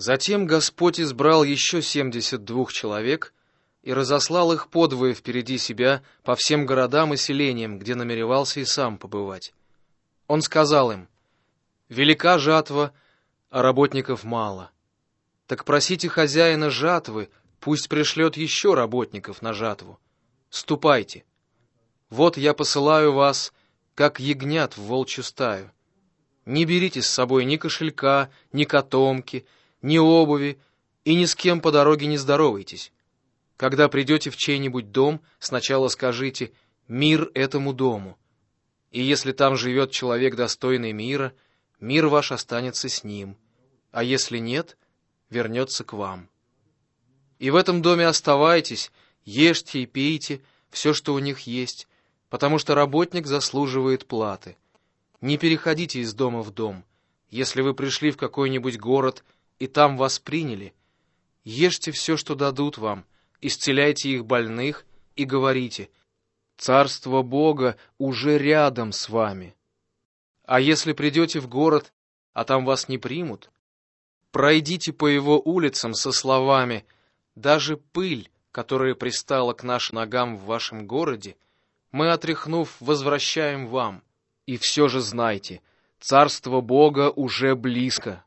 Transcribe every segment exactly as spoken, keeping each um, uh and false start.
Затем Господь избрал еще семьдесят двух человек и разослал их подвое впереди себя по всем городам и селениям, где намеревался и сам побывать. Он сказал им: «Велика жатва, а работников мало. Так просите хозяина жатвы, пусть пришлет еще работников на жатву. Ступайте. Вот я посылаю вас, как ягнят в волчью стаю. Не берите с собой ни кошелька, ни котомки, ни обуви, и ни с кем по дороге не здоровайтесь. Когда придете в чей-нибудь дом, сначала скажите: «Мир этому дому». И если там живет человек, достойный мира, мир ваш останется с ним, а если нет, вернется к вам. И в этом доме оставайтесь, ешьте и пейте все, что у них есть, потому что работник заслуживает платы. Не переходите из дома в дом. Если вы пришли в какой-нибудь город и там вас приняли, ешьте все, что дадут вам, исцеляйте их больных и говорите: «Царство Бога уже рядом с вами». А если придете в город, а там вас не примут, пройдите по его улицам со словами: «Даже пыль, которая пристала к нашим ногам в вашем городе, мы, отряхнув, возвращаем вам. И все же знайте, Царство Бога уже близко».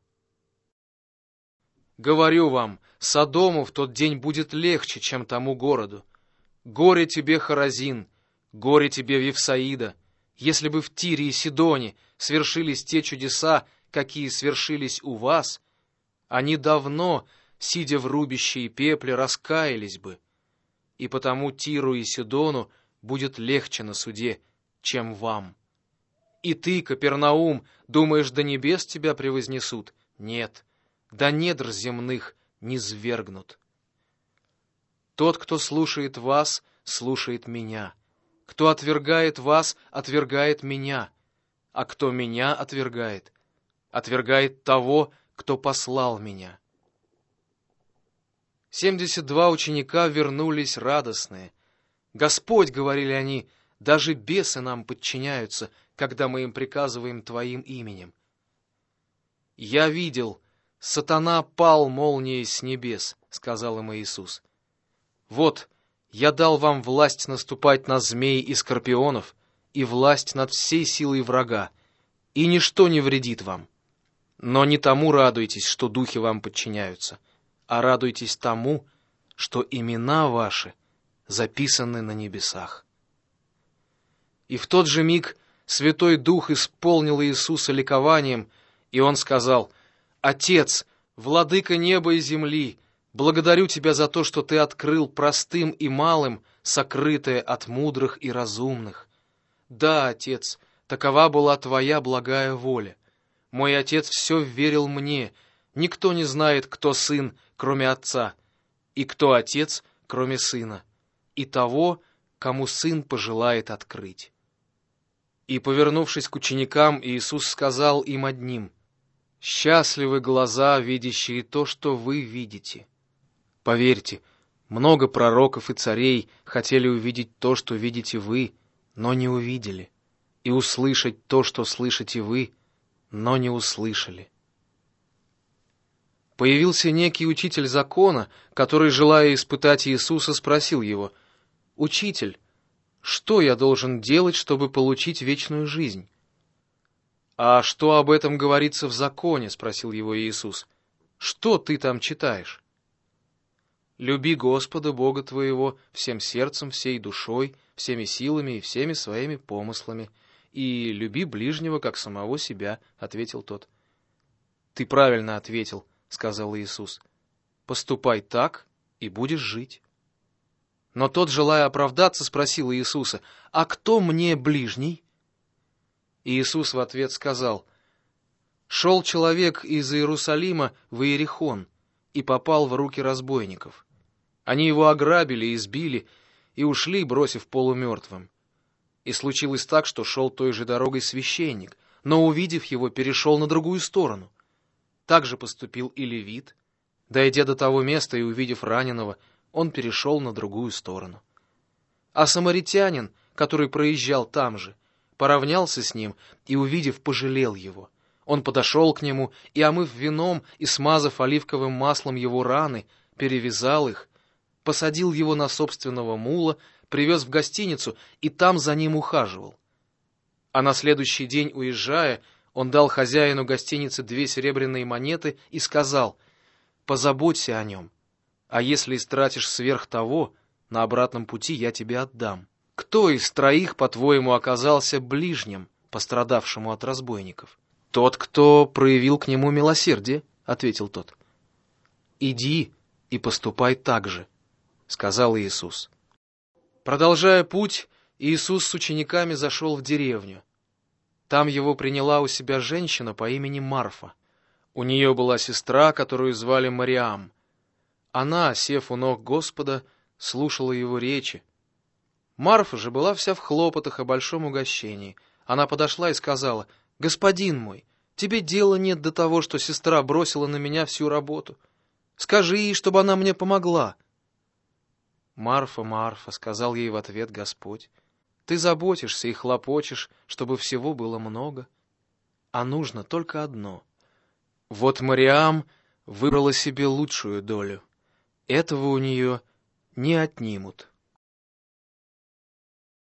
Говорю вам, Содому в тот день будет легче, чем тому городу. Горе тебе, Хоразин, горе тебе, Вифсаида, если бы в Тире и Сидоне свершились те чудеса, какие свершились у вас, они давно, сидя в рубище и пепле, раскаялись бы. И потому Тиру и Сидону будет легче на суде, чем вам. И ты, Капернаум, думаешь, до небес тебя превознесут? Нет, до недр земных низвергнут. Тот, кто слушает вас, слушает меня. Кто отвергает вас, отвергает меня. А кто меня отвергает, отвергает того, кто послал меня. Семьдесят два ученика вернулись радостные. «Господь, — говорили они, — даже бесы нам подчиняются, когда мы им приказываем Твоим именем». «Я видел, сатана пал молнией с небес, — сказал им Иисус. Вот, я дал вам власть наступать на змей и скорпионов и власть над всей силой врага, и ничто не вредит вам. Но не тому радуйтесь, что духи вам подчиняются, а радуйтесь тому, что имена ваши записаны на небесах». И в тот же миг Святой Дух исполнил Иисуса ликованием, и Он сказал: «Отец, владыка неба и земли, благодарю Тебя за то, что Ты открыл простым и малым сокрытое от мудрых и разумных. Да, Отец, такова была Твоя благая воля. Мой Отец все вверил мне. Никто не знает, кто Сын, кроме Отца, и кто Отец, кроме Сына, и того, кому Сын пожелает открыть». И, повернувшись к ученикам, Иисус сказал им одним: «Счастливы глаза, видящие то, что вы видите. Поверьте, много пророков и царей хотели увидеть то, что видите вы, но не увидели, и услышать то, что слышите вы, но не услышали». Появился некий учитель закона, который, желая испытать Иисуса, спросил его: «Учитель, что я должен делать, чтобы получить вечную жизнь?» «А что об этом говорится в законе?» — спросил его Иисус. «Что ты там читаешь?» «Люби Господа Бога твоего всем сердцем, всей душой, всеми силами и всеми своими помыслами, и люби ближнего, как самого себя», — ответил тот. «Ты правильно ответил», — сказал Иисус. «Поступай так, и будешь жить». Но тот, желая оправдаться, спросил Иисуса: «А кто мне ближний?» Иисус в ответ сказал: «Шел человек из Иерусалима в Иерихон и попал в руки разбойников. Они его ограбили, избили и ушли, бросив полумертвым. И случилось так, что шел той же дорогой священник, но, увидев его, перешел на другую сторону. Так же поступил и левит. Дойдя до того места и увидев раненого, он перешел на другую сторону. А самаритянин, который проезжал там же, поравнялся с ним и, увидев, пожалел его. Он подошел к нему и, омыв вином и смазав оливковым маслом его раны, перевязал их, посадил его на собственного мула, привез в гостиницу и там за ним ухаживал. А на следующий день, уезжая, он дал хозяину гостиницы две серебряные монеты и сказал: «Позаботься о нем, а если истратишь сверх того, на обратном пути я тебе отдам». Кто из троих, по-твоему, оказался ближним, пострадавшему от разбойников? Тот, кто проявил к нему милосердие, — ответил тот. Иди и поступай так же, — сказал Иисус. Продолжая путь, Иисус с учениками зашел в деревню. Там его приняла у себя женщина по имени Марфа. У нее была сестра, которую звали Мариам. Она, сев у ног Господа, слушала его речи. Марфа же была вся в хлопотах о большом угощении. Она подошла и сказала: «Господин мой, тебе дела нет до того, что сестра бросила на меня всю работу. Скажи ей, чтобы она мне помогла». «Марфа, Марфа», — сказал ей в ответ Господь, — «ты заботишься и хлопочешь, чтобы всего было много, а нужно только одно. Вот Мариам выбрала себе лучшую долю, этого у нее не отнимут».